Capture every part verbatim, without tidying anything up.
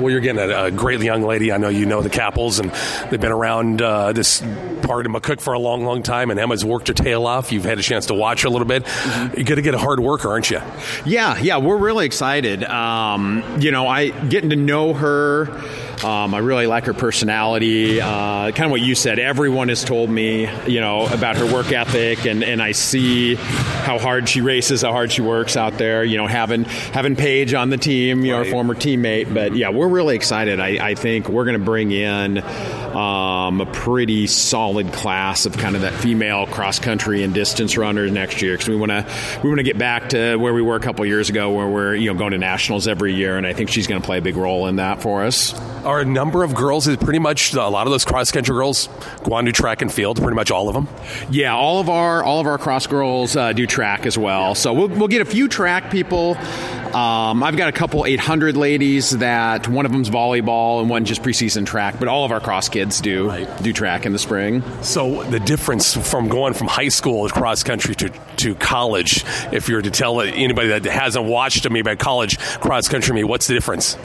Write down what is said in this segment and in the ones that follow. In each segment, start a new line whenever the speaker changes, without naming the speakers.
Well, you're getting a, a great young lady. I know you know the Capples, and they've been around uh, this part of McCook for a long, long time, and Emma's worked her tail off. You've had a chance to watch her a little bit. Mm-hmm. You're going to get a hard worker, aren't you?
Yeah, yeah, we're really excited. Um, you know, I getting to know her. Um, I really like her personality. Uh, kind of what you said. Everyone has told me, you know, about her work ethic, and, and I see how hard she races, how hard she works out there. You know, having having Paige on the team, you know,
right.
our former teammate. But yeah, we're really excited. I, I think we're going to bring in um, a pretty solid class of kind of that female cross country and distance runners next year, because we want to we want to get back to where we were a couple years ago, where we're you know going to nationals every year, and I think she's going to play a big role in that for us.
Are a number of girls, is pretty much a lot of those cross-country girls go on to track and field, pretty much all of them?
Yeah, all of our all of our cross girls uh, do track as well. Yeah. So we'll we'll get a few track people. Um, I've got a couple eight hundred ladies that one of them's volleyball and one just preseason track, but all of our cross kids do right. do track in the spring.
So the difference from going from high school cross country to, to college, if you were to tell anybody that hasn't watched me about college cross country meet, what's the difference?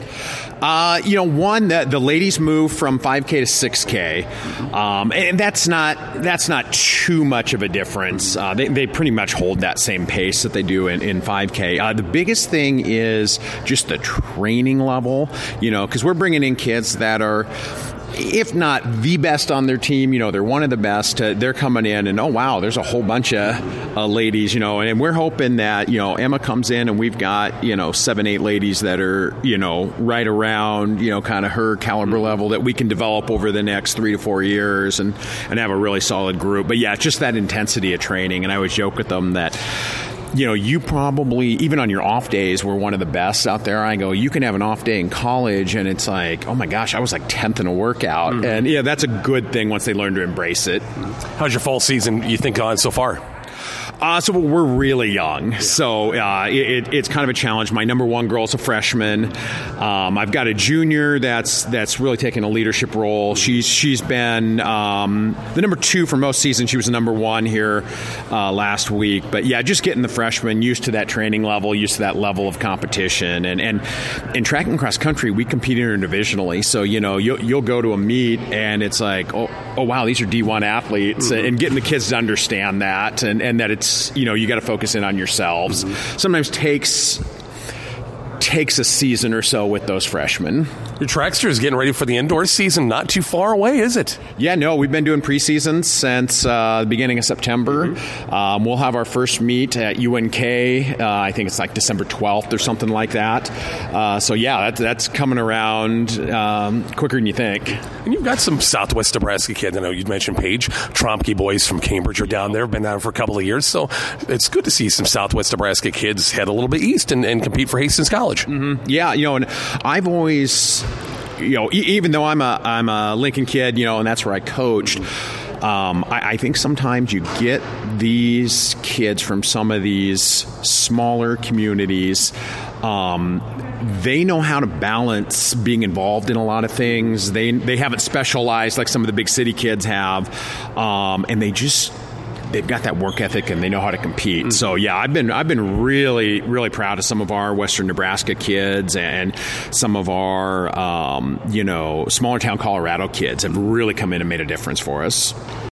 Uh, you know, one, the, the ladies move from five K to six K, um, and that's not that's not too much of a difference. Uh, they, they pretty much hold that same pace that they do in, in five K. Uh, the biggest thing is just the training level, you know, because we're bringing in kids that are, if not the best on their team, you know, they're one of the best. Uh, they're coming in and, oh, wow, there's a whole bunch of uh, ladies, you know, and, and we're hoping that, you know, Emma comes in and we've got, you know, seven, eight ladies that are, you know, right around, you know, kind of her caliber level that we can develop over the next three to four years and, and have a really solid group. But, yeah, just that intensity of training. And I always joke with them that, you know, you probably, even on your off days, were one of the best out there. I go, you can have an off day in college, and it's like, oh my gosh, I was like tenth in a workout. Mm-hmm. And yeah, that's a good thing once they learn to embrace it.
How's your fall season, you think, gone so far?
Uh, so we're really young, yeah. so uh, it, it's kind of a challenge. My number one girl's a freshman. Um, I've got a junior that's that's really taking a leadership role. She's she's been um, the number two for most seasons. She was the number one here uh, last week. But yeah, just getting the freshmen used to that training level, used to that level of competition. And and in track and cross country, we compete interdivisionally. So you know you'll you'll go to a meet and it's like, oh oh wow, these are D one athletes, mm-hmm. and getting the kids to understand that and and that it's, you know, you got to focus in on yourselves. Mm-hmm. Sometimes takes takes a season or so with those freshmen.
Your Trackster is getting ready for the indoor season. Not too far away, is it?
Yeah, no, we've been doing preseason since uh, the beginning of September. Mm-hmm. Um, we'll have our first meet at U N K. Uh, I think it's like December twelfth or something like that. Uh, so, yeah, that, that's coming around um, quicker than you think.
And you've got some Southwest Nebraska kids. I know you mentioned Paige. Tromke boys from Cambridge are down there. Been down for a couple of years. So it's good to see some Southwest Nebraska kids head a little bit east and, and compete for Hastings College.
Mm-hmm. Yeah, you know, and I've always... You know, e- even though I'm a I'm a Lincoln kid, you know, and that's where I coached, um, I, I think sometimes you get these kids from some of these smaller communities. Um, they know how to balance being involved in a lot of things. They they haven't specialized like some of the big city kids have, um, and they just. They've got that work ethic and they know how to compete. Mm-hmm. So yeah, I've been I've been really really proud of some of our Western Nebraska kids and some of our um, you know smaller town Colorado kids have really come in and made a difference for us.